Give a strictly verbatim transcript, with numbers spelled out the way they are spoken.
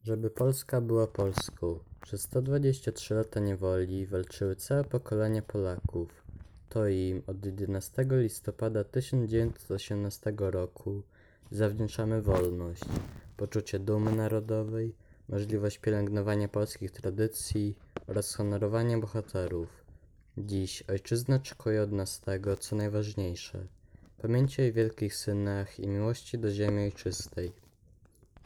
Żeby Polska była Polską. Przez sto dwadzieścia trzy lata niewoli walczyły całe pokolenia Polaków. To im od jedenastego listopada tysiąc dziewięćset osiemnastego roku zawdzięczamy wolność, poczucie dumy narodowej, możliwość pielęgnowania polskich tradycji oraz honorowania bohaterów. Dziś ojczyzna oczekuje od nas tego, co najważniejsze: pamięci o jej wielkich synach i miłości do ziemi ojczystej.